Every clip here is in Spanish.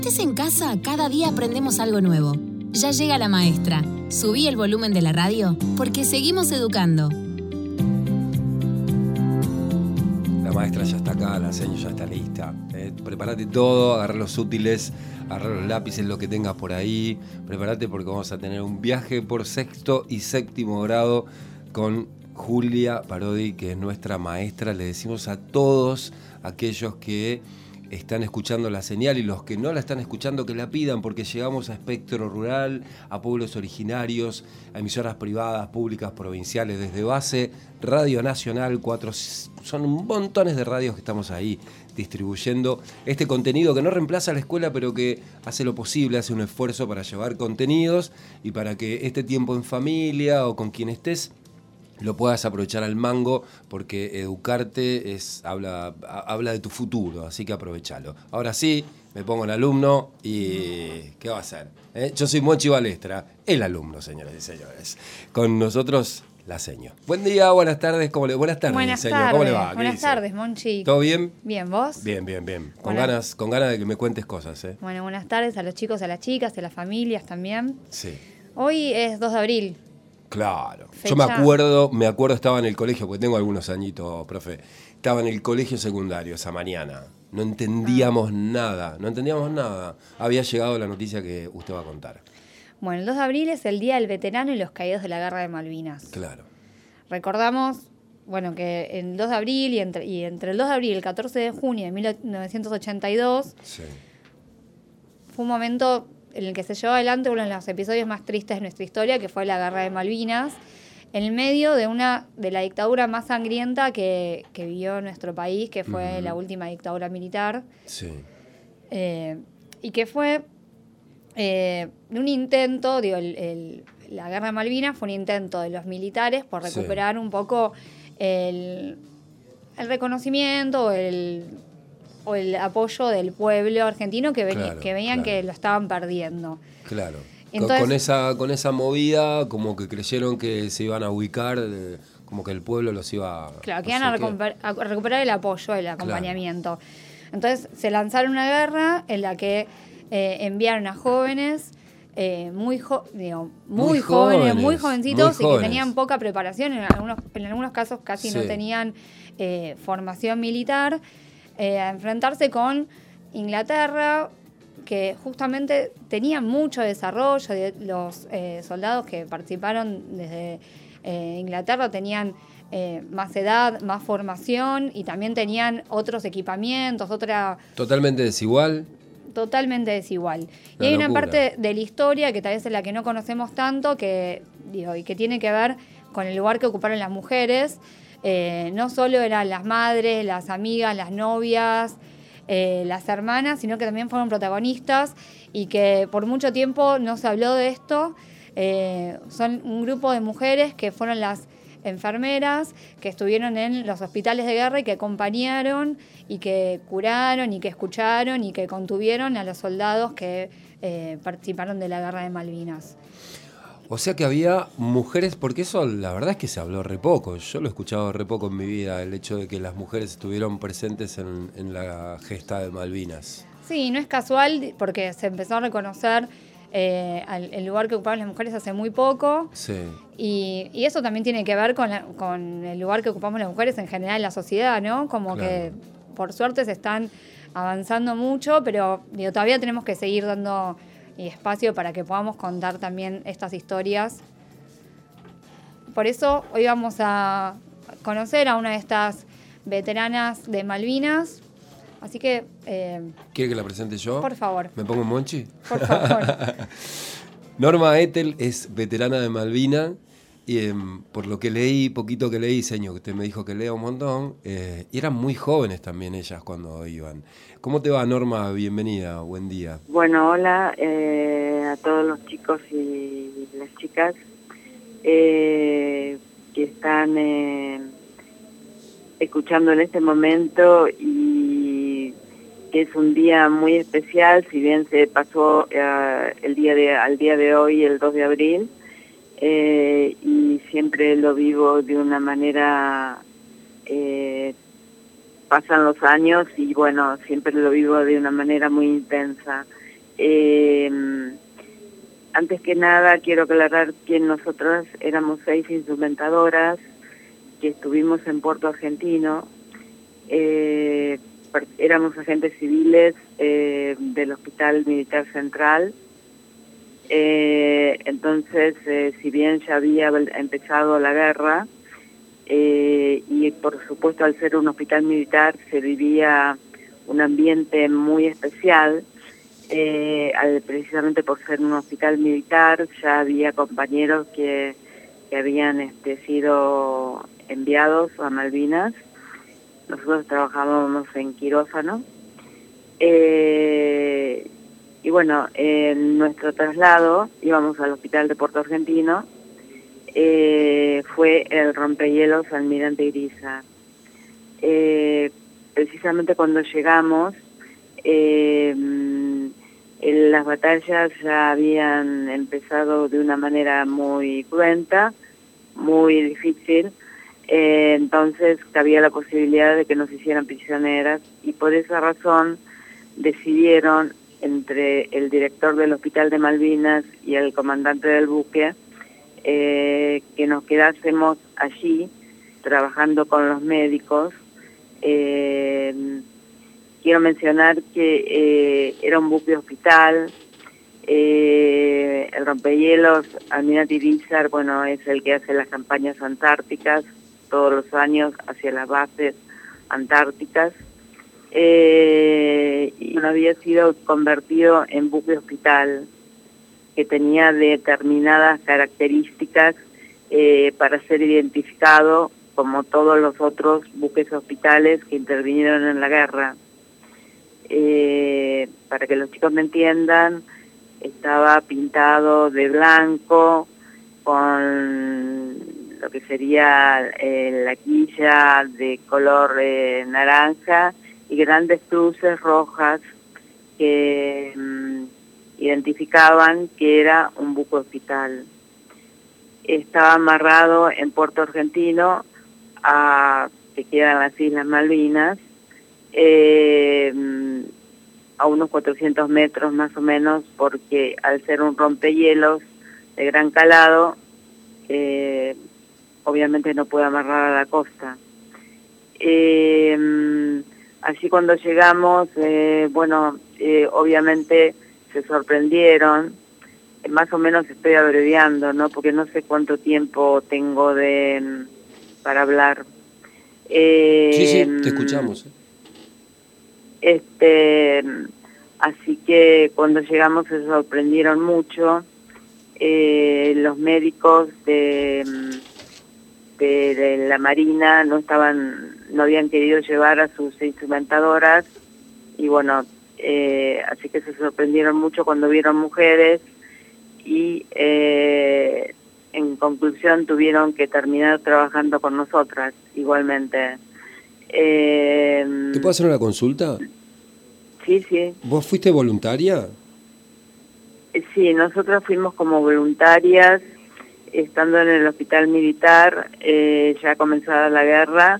estés en casa, cada día aprendemos algo nuevo. Ya llega la maestra. Subí el volumen de la radio porque seguimos educando. La maestra ya está acá, la seño ya está lista. Prepárate todo, agarrar los útiles, agarrar los lápices, lo que tengas por ahí. Prepárate porque vamos a tener un viaje por sexto y séptimo grado con Julia Parodi, que es nuestra maestra. Le decimos a todos aquellos que están escuchando la señal y los que no la están escuchando que la pidan, porque llegamos a espectro rural, a pueblos originarios, a emisoras privadas, públicas, provinciales, desde base, Radio Nacional, son montones de radios que estamos ahí distribuyendo este contenido que no reemplaza a la escuela, pero que hace lo posible, hace un esfuerzo para llevar contenidos y para que este tiempo en familia o con quien estés lo puedas aprovechar al mango, porque educarte habla de tu futuro, así que aprovechalo. Ahora sí, me pongo en alumno y ¿qué va a hacer? Yo soy Monchi Balestra, el alumno, señoras y señores. Con nosotros, la seño. Buen día, buenas tardes, buenas tardes, señor. ¿Cómo le va? Buenas tardes, Monchi. ¿Todo bien? Bien, ¿vos? Bien. Con ganas de que me cuentes cosas, Bueno, buenas tardes a los chicos, a las chicas, a las familias también. Sí. Hoy es 2 de abril. Claro. Fecha. Yo me acuerdo, estaba en el colegio, porque tengo algunos añitos, profe. Estaba en el colegio secundario esa mañana. No entendíamos nada. Había llegado la noticia que usted va a contar. Bueno, el 2 de abril es el Día del Veterano y los Caídos de la Guerra de Malvinas. Claro. Recordamos, bueno, que el 2 de abril y entre el 2 de abril y el 14 de junio de 1982 sí, fue un momento en el que se llevó adelante uno de los episodios más tristes de nuestra historia, que fue la Guerra de Malvinas, en el medio de la dictadura más sangrienta que vivió nuestro país, que fue la última dictadura militar. Sí. Y que fue un intento, la Guerra de Malvinas fue un intento de los militares por recuperar un poco el reconocimiento o el apoyo del pueblo argentino que veían que lo estaban perdiendo. Claro. Entonces, con esa movida, como que creyeron que se iban a ubicar, como que el pueblo los iba claro, que iban a recuperar el apoyo, el acompañamiento. Claro. Entonces se lanzaron una guerra en la que enviaron a jóvenes muy jóvenes, muy jovencitos, y que tenían poca preparación, en algunos casos casi no tenían formación militar, a enfrentarse con Inglaterra, que justamente tenía mucho desarrollo. Los soldados que participaron desde Inglaterra tenían más edad, más formación y también tenían otros equipamientos, Totalmente desigual. Totalmente desigual. Y hay una parte de la historia que tal vez es la que no conocemos tanto, y que tiene que ver con el lugar que ocuparon las mujeres. No solo eran las madres, las amigas, las novias, las hermanas, sino que también fueron protagonistas y que por mucho tiempo no se habló de esto. Son un grupo de mujeres que fueron las enfermeras que estuvieron en los hospitales de guerra y que acompañaron y que curaron y que escucharon y que contuvieron a los soldados que participaron de la Guerra de Malvinas. O sea que había mujeres, porque eso la verdad es que se habló re poco. Yo lo he escuchado re poco en mi vida, el hecho de que las mujeres estuvieron presentes en la gesta de Malvinas. Sí, no es casual porque se empezó a reconocer el lugar que ocupaban las mujeres hace muy poco. Sí. Y eso también tiene que ver con el lugar que ocupamos las mujeres en general en la sociedad, ¿no? Como que por suerte se están avanzando mucho, pero todavía tenemos que seguir dando espacio para que podamos contar también estas historias. Por eso hoy vamos a conocer a una de estas veteranas de Malvinas. Así que... ¿Quiere que la presente yo? Por favor. ¿Me pongo Monchi? Por favor. Norma Ethel es veterana de Malvinas y por lo que leí, poquito que leí, señor, que usted me dijo que lea un montón, y eran muy jóvenes también ellas cuando iban. ¿Cómo te va, Norma? Bienvenida, buen día. Bueno, hola a todos los chicos y las chicas que están escuchando en este momento, y que es un día muy especial, si bien se pasó al día de hoy, el 2 de abril, y siempre lo vivo de una manera, pasan los años y bueno, siempre lo vivo de una manera muy intensa. Antes que nada, quiero aclarar que nosotras éramos 6 instrumentadoras que estuvimos en Puerto Argentino. Éramos agentes civiles del Hospital Militar Central. Entonces, si bien ya había empezado la guerra, y por supuesto al ser un hospital militar se vivía un ambiente muy especial, precisamente por ser un hospital militar, ya había compañeros que habían sido enviados a Malvinas. Nosotros trabajábamos en quirófano. Y bueno, en nuestro traslado íbamos al hospital de Puerto Argentino. Fue el rompehielos Almirante Irizar. Precisamente cuando llegamos, las batallas ya habían empezado de una manera muy cruenta, muy difícil, entonces cabía la posibilidad de que nos hicieran prisioneras, y por esa razón decidieron entre el director del Hospital de Malvinas y el comandante del buque que nos quedásemos allí trabajando con los médicos. Quiero mencionar que era un buque hospital. El rompehielos Almirante Irizar, bueno, es el que hace las campañas antárticas todos los años hacia las bases antárticas. Y no había sido convertido en buque hospital, que tenía determinadas características para ser identificado como todos los otros buques hospitales que intervinieron en la guerra. Para que los chicos me entiendan, estaba pintado de blanco con lo que sería la quilla de color naranja y grandes cruces rojas que identificaban que era un buque hospital. Estaba amarrado en Puerto Argentino, que quedan las Islas Malvinas, a unos 400 metros más o menos, porque al ser un rompehielos de gran calado, obviamente no puede amarrar a la costa. Allí cuando llegamos, obviamente se sorprendieron. Más o menos estoy abreviando, ¿no? Porque no sé cuánto tiempo tengo para hablar. Sí, te escuchamos. Así que cuando llegamos se sorprendieron mucho. Los médicos de la Marina no habían querido llevar a sus instrumentadoras, y bueno, así que se sorprendieron mucho cuando vieron mujeres, y en conclusión tuvieron que terminar trabajando con nosotras igualmente. ¿Te puedo hacer una consulta? Sí. ¿Vos fuiste voluntaria? Sí, nosotros fuimos como voluntarias, estando en el hospital militar, ya comenzada la guerra.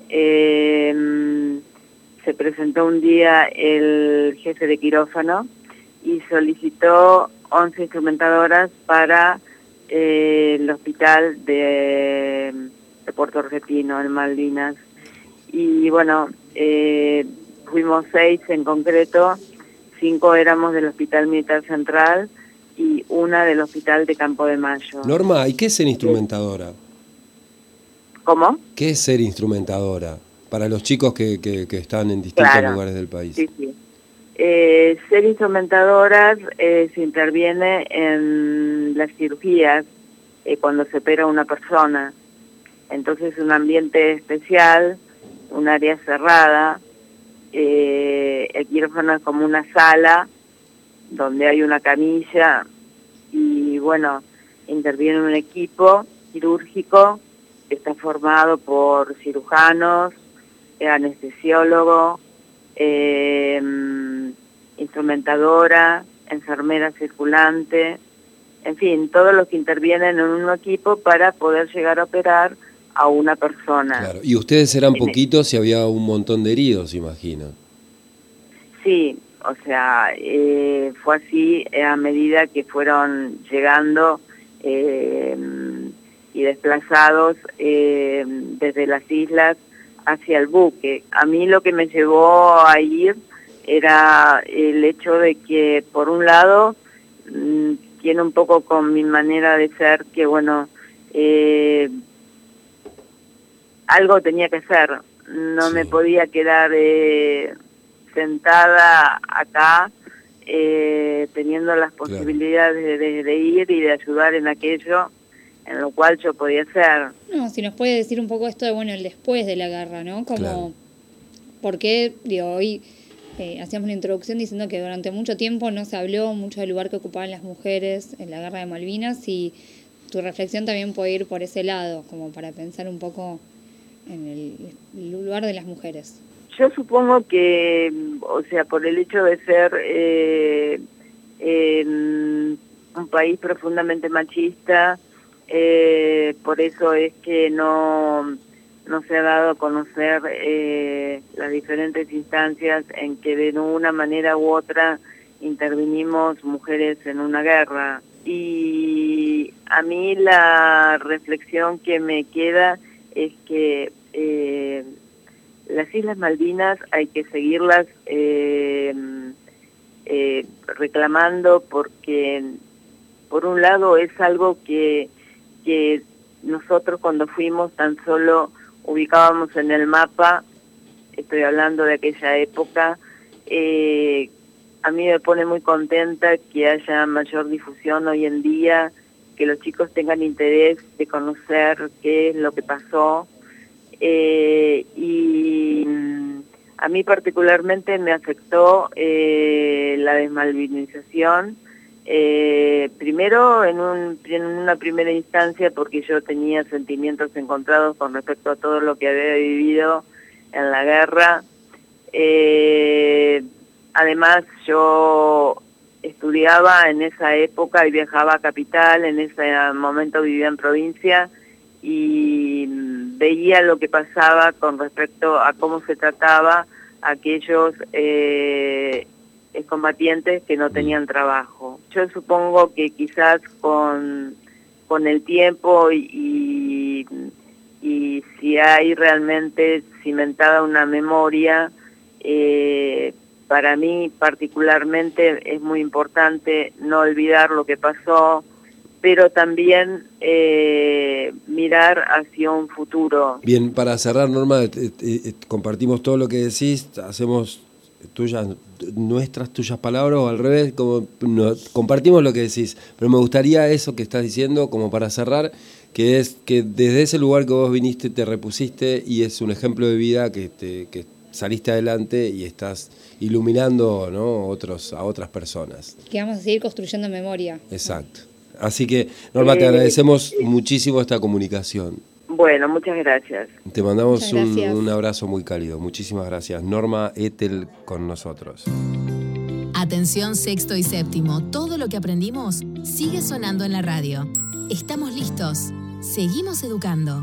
Se presentó un día el jefe de quirófano y solicitó 11 instrumentadoras para el hospital de Puerto Argentino, en Malvinas. Y bueno, fuimos 6 en concreto, 5 éramos del Hospital Militar Central y una del Hospital de Campo de Mayo. Norma, ¿y qué es ser instrumentadora? ¿Cómo? ¿Qué es ser instrumentadora para los chicos que están en distintos lugares del país? Sí. Ser instrumentadoras se interviene en las cirugías cuando se opera una persona. Entonces un ambiente especial, un área cerrada. El quirófano es como una sala donde hay una camilla y bueno, interviene un equipo quirúrgico que está formado por cirujanos, anestesiólogo, instrumentadora, enfermera circulante, en fin, todos los que intervienen en un equipo para poder llegar a operar a una persona. Claro, y ustedes eran poquitos y había un montón de heridos, imagino. Sí, o sea, fue así a medida que fueron llegando y desplazados desde las islas hacia el buque. A mí lo que me llevó a ir era el hecho de que, por un lado, tiene un poco con mi manera de ser que, bueno, algo tenía que hacer. No me podía quedar sentada acá teniendo las posibilidades de ir y de ayudar en aquello en lo cual yo podía hacer. No, si nos puede decir un poco esto de, bueno, el después de la guerra, ¿no? Como, claro. ¿Por qué, hoy hacíamos una introducción diciendo que durante mucho tiempo no se habló mucho del lugar que ocupaban las mujeres en la guerra de Malvinas, y tu reflexión también puede ir por ese lado, como para pensar un poco en el lugar de las mujeres? Yo supongo que, o sea, por el hecho de ser un país profundamente machista, por eso es que no se ha dado a conocer las diferentes instancias en que de una manera u otra intervinimos mujeres en una guerra. Y a mí la reflexión que me queda es que las Islas Malvinas hay que seguirlas reclamando, porque por un lado es algo que nosotros cuando fuimos tan solo ubicábamos en el mapa. Estoy hablando de aquella época. A mí me pone muy contenta que haya mayor difusión hoy en día, que los chicos tengan interés de conocer qué es lo que pasó. Y a mí particularmente me afectó la desmalvinización, primero en una primera instancia porque yo tenía sentimientos encontrados con respecto a todo lo que había vivido en la guerra. Además yo estudiaba en esa época y viajaba a Capital, en ese momento vivía en provincia, y veía lo que pasaba con respecto a cómo se trataba a aquellos excombatientes que no tenían trabajo. Yo supongo que quizás con el tiempo y si hay realmente cimentada una memoria, para mí particularmente es muy importante no olvidar lo que pasó, pero también mirar hacia un futuro. Bien, para cerrar, Norma, compartimos todo lo que decís, hacemos tuyas palabras, o al revés, como compartimos lo que decís, pero me gustaría eso que estás diciendo como para cerrar, que es que desde ese lugar que vos viniste te repusiste y es un ejemplo de vida que saliste adelante y estás iluminando, ¿no?, a otras personas. Que vamos a seguir construyendo memoria. Exacto. Así que, Norma, te agradecemos muchísimo esta comunicación. Bueno, muchas gracias. Te mandamos un abrazo muy cálido. Muchísimas gracias. Norma Ethel con nosotros. Atención, sexto y séptimo. Todo lo que aprendimos sigue sonando en la radio. Estamos listos. Seguimos educando.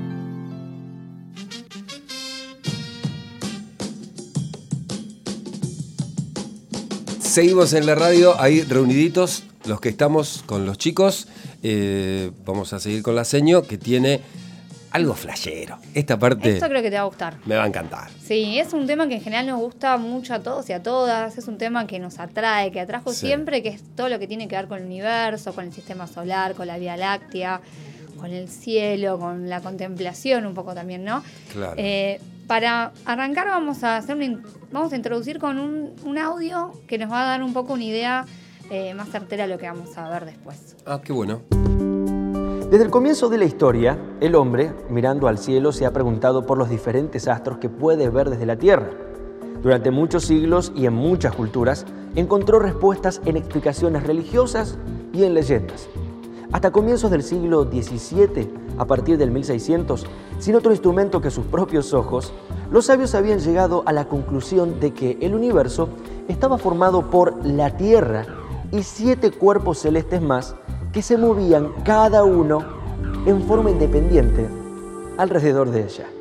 Seguimos en la radio, ahí reuniditos, los que estamos con los chicos. Vamos a seguir con la seño, que tiene algo flashero. Esta parte... Esto creo que te va a gustar. Me va a encantar. Sí, es un tema que en general nos gusta mucho a todos y a todas. Es un tema que nos atrae, que atrajo siempre, que es todo lo que tiene que ver con el universo, con el sistema solar, con la Vía Láctea, con el cielo, con la contemplación un poco también, ¿no? Claro. Para arrancar vamos a introducir con un audio que nos va a dar un poco una idea más certera de lo que vamos a ver después. Ah, qué bueno. Desde el comienzo de la historia, el hombre, mirando al cielo, se ha preguntado por los diferentes astros que puede ver desde la Tierra. Durante muchos siglos y en muchas culturas, encontró respuestas en explicaciones religiosas y en leyendas. Hasta comienzos del siglo XVII, a partir del 1600, sin otro instrumento que sus propios ojos, los sabios habían llegado a la conclusión de que el universo estaba formado por la Tierra y 7 cuerpos celestes más que se movían cada uno en forma independiente alrededor de ella.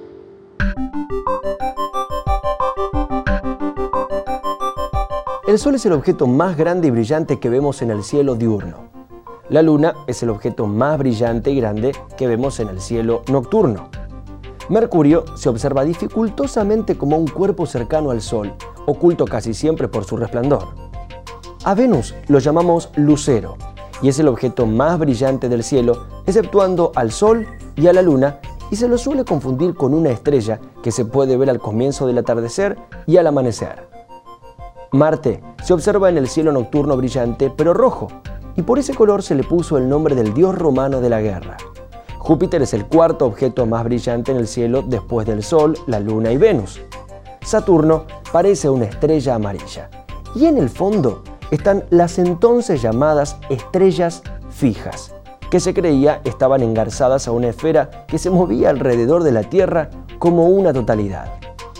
El Sol es el objeto más grande y brillante que vemos en el cielo diurno. La Luna es el objeto más brillante y grande que vemos en el cielo nocturno. Mercurio se observa dificultosamente como un cuerpo cercano al Sol, oculto casi siempre por su resplandor. A Venus lo llamamos lucero, y es el objeto más brillante del cielo, exceptuando al Sol y a la Luna, y se lo suele confundir con una estrella que se puede ver al comienzo del atardecer y al amanecer. Marte se observa en el cielo nocturno brillante, pero rojo, y por ese color se le puso el nombre del dios romano de la guerra. Júpiter es el cuarto objeto más brillante en el cielo después del Sol, la Luna y Venus. Saturno parece una estrella amarilla. Y en el fondo están las entonces llamadas estrellas fijas, que se creía estaban engarzadas a una esfera que se movía alrededor de la Tierra como una totalidad.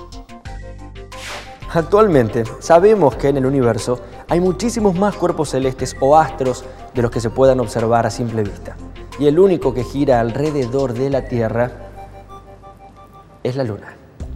Actualmente sabemos que en el universo hay muchísimos más cuerpos celestes o astros de los que se puedan observar a simple vista. Y el único que gira alrededor de la Tierra es la Luna.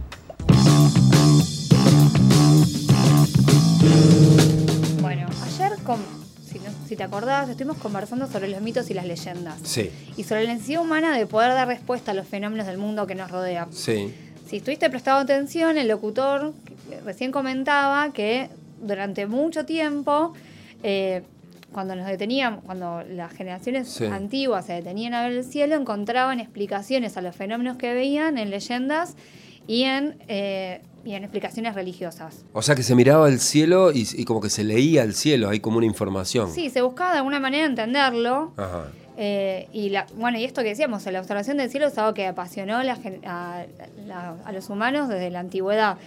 Bueno, ayer, si te acordás, estuvimos conversando sobre los mitos y las leyendas. Sí. Y sobre la necesidad humana de poder dar respuesta a los fenómenos del mundo que nos rodea. Sí. Si estuviste prestado atención, el locutor recién comentaba que durante mucho tiempo, cuando las generaciones antiguas se detenían a ver el cielo, encontraban explicaciones a los fenómenos que veían en leyendas y en explicaciones religiosas. O sea que se miraba el cielo y como que se leía el cielo, hay como una información. Sí, se buscaba de alguna manera entenderlo. Ajá. Y esto que decíamos, la observación del cielo es algo que apasionó a los humanos desde la antigüedad.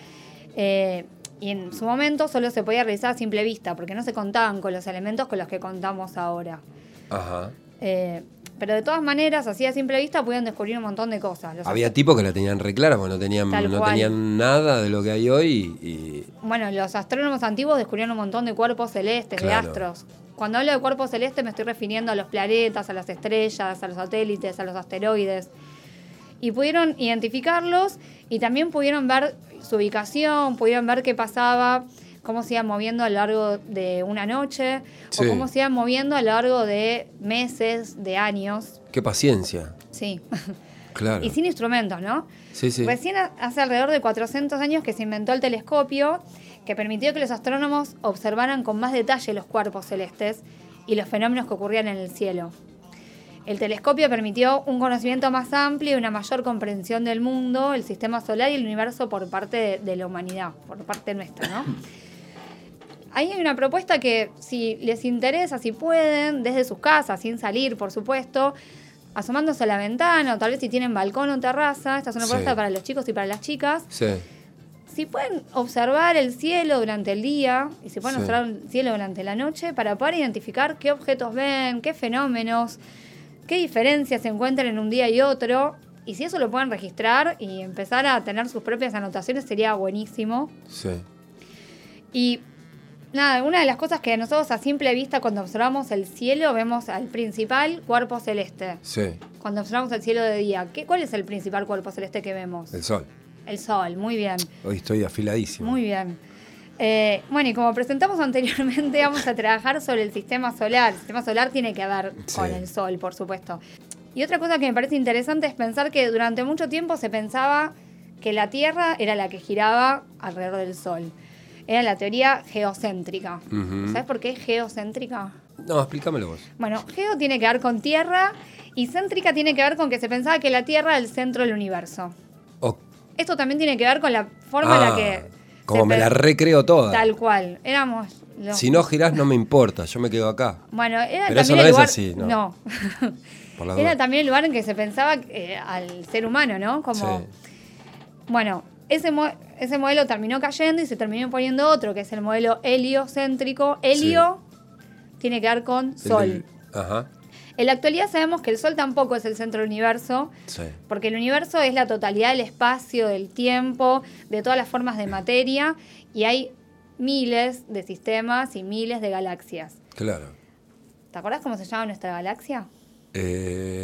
Y en su momento solo se podía realizar a simple vista, porque no se contaban con los elementos con los que contamos ahora. Ajá. Pero de todas maneras, así a simple vista pudieron descubrir un montón de cosas. Había tipos que la tenían re clara, porque no tenían nada de lo que hay hoy. Bueno, los astrónomos antiguos descubrieron un montón de cuerpos celestes, claro, de astros. Cuando hablo de cuerpos celestes me estoy refiriendo a los planetas, a las estrellas, a los satélites, a los asteroides. Y pudieron identificarlos y también pudieron ver su ubicación, pudieron ver qué pasaba, cómo se iban moviendo a lo largo de una noche, o cómo se iban moviendo a lo largo de meses, de años. ¡Qué paciencia! Sí. Claro. Y sin instrumentos, ¿no? Sí, sí. Recién hace alrededor de 400 años que se inventó el telescopio, que permitió que los astrónomos observaran con más detalle los cuerpos celestes y los fenómenos que ocurrían en el cielo. El telescopio permitió un conocimiento más amplio y una mayor comprensión del mundo, el sistema solar y el universo por parte de la humanidad, por parte nuestra, ¿no? Ahí hay una propuesta que, si les interesa, si pueden, desde sus casas, sin salir, por supuesto, asomándose a la ventana, o tal vez si tienen balcón o terraza, esta es una propuesta para los chicos y para las chicas. Sí. Si pueden observar el cielo durante el día y si pueden observar el cielo durante la noche para poder identificar qué objetos ven, qué fenómenos, qué diferencias se encuentran en un día y otro. Y si eso lo pueden registrar y empezar a tener sus propias anotaciones, sería buenísimo. Sí. Y nada, una de las cosas que nosotros a simple vista cuando observamos el cielo vemos al principal cuerpo celeste. Sí. Cuando observamos el cielo de día, ¿cuál es el principal cuerpo celeste que vemos? El Sol. El Sol, muy bien. Hoy estoy afiladísimo. Muy bien. Y como presentamos anteriormente, vamos a trabajar sobre el sistema solar. El sistema solar tiene que ver con el Sol, por supuesto. Y otra cosa que me parece interesante es pensar que durante mucho tiempo se pensaba que la Tierra era la que giraba alrededor del Sol. Era la teoría geocéntrica. Uh-huh. ¿Sabes por qué es geocéntrica? No, explícamelo vos. Bueno, geo tiene que ver con tierra y céntrica tiene que ver con que se pensaba que la Tierra era el centro del universo. Esto también tiene que ver con la forma en la que... Como me la recreo toda. Tal cual. Si no girás no me importa, yo me quedo acá. Bueno, era pero también eso no el lugar... es así, ¿no? No. Era también el lugar en que se pensaba al ser humano, ¿no? Como... Bueno, ese modelo terminó cayendo y se terminó poniendo otro, que es el modelo heliocéntrico. Helio tiene que ver con Sol. Ajá. En la actualidad sabemos que el Sol tampoco es el centro del universo, porque el universo es la totalidad del espacio, del tiempo, de todas las formas de materia, y hay miles de sistemas y miles de galaxias. Claro. ¿Te acuerdas cómo se llama nuestra galaxia?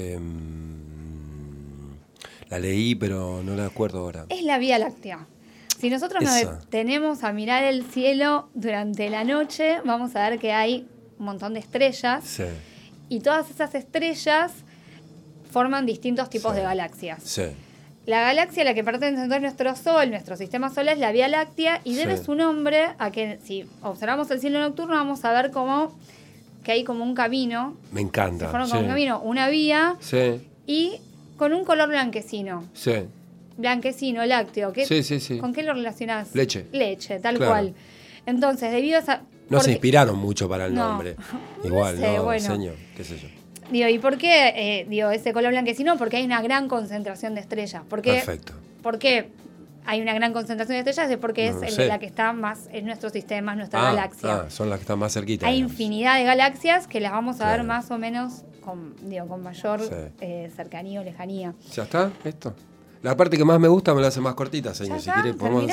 La leí, pero no la acuerdo ahora. Es la Vía Láctea. Si nosotros nos detenemos a mirar el cielo durante la noche, vamos a ver que hay un montón de estrellas. Sí. Y todas esas estrellas forman distintos tipos de galaxias. Sí. La galaxia a la que pertenece entonces nuestro Sol, nuestro sistema solar, es la Vía Láctea, y debe su nombre a que, si observamos el cielo nocturno, vamos a ver que hay como un camino. Me encanta. Se forma como un camino, una vía, y con un color blanquecino. Sí. Blanquecino, lácteo. Sí. ¿Con qué lo relacionás? Leche. Leche, tal cual. Entonces, debido a esa... No se inspiraron mucho para el nombre. Igual, no sé, bueno. Señor, qué sé yo. ¿Y por qué ese color blanquecino? Porque hay una gran concentración de estrellas. Perfecto. ¿Por qué hay una gran concentración de estrellas? Es porque es la que está más en nuestro sistema, en nuestra galaxia. Son las que están más cerquitas. Hay infinidad de galaxias que las vamos a ver más o menos con mayor cercanía o lejanía. ¿Ya está esto? La parte que más me gusta me la hace más cortita, señor. Si quiere, podemos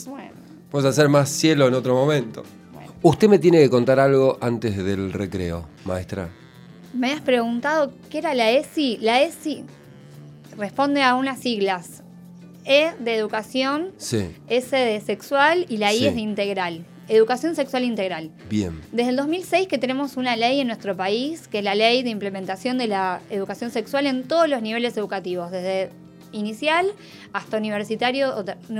hacer más cielo en otro momento. Bueno. Usted me tiene que contar algo antes del recreo, maestra. Me habías preguntado qué era la ESI. La ESI responde a unas siglas. E de educación, S de sexual y la I es de integral. Educación sexual integral. Bien. Desde el 2006 que tenemos una ley en nuestro país, que es la ley de implementación de la educación sexual en todos los niveles educativos, desde inicial hasta universitario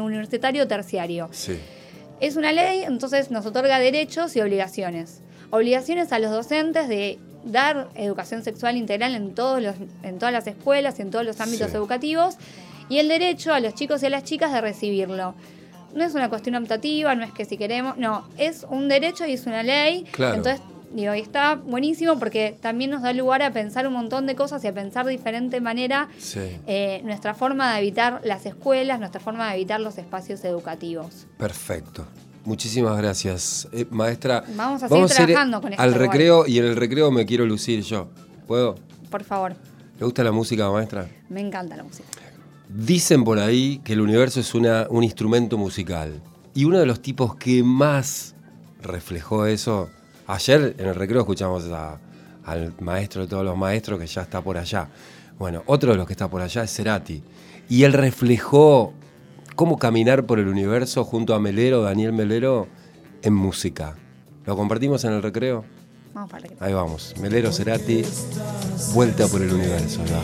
o terciario. Sí. Es una ley, entonces nos otorga derechos y obligaciones. Obligaciones a los docentes de dar educación sexual integral en todas las escuelas y en todos los ámbitos educativos, y el derecho a los chicos y a las chicas de recibirlo. No es una cuestión optativa, no es que si queremos, no, es un derecho y es una ley. Claro. Entonces, está buenísimo porque también nos da lugar a pensar un montón de cosas y a pensar de diferente manera nuestra forma de habitar las escuelas, nuestra forma de habitar los espacios educativos. Perfecto. Muchísimas gracias, maestra. Vamos a seguir trabajando con esto. Al recreo, y en el recreo me quiero lucir yo. ¿Puedo? Por favor. ¿Le gusta la música, maestra? Me encanta la música. Dicen por ahí que el universo es un instrumento musical. Y uno de los tipos que más reflejó eso... Ayer en el recreo escuchamos al maestro de todos los maestros que ya está por allá. Bueno, otro de los que está por allá es Cerati. Y él reflejó cómo caminar por el universo junto a Daniel Melero, en música. ¿Lo compartimos en el recreo? Vamos para el recreo. Ahí vamos. Melero, Cerati, Vuelta por el universo. ¿Ya?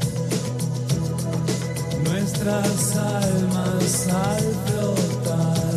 Nuestras almas al flotar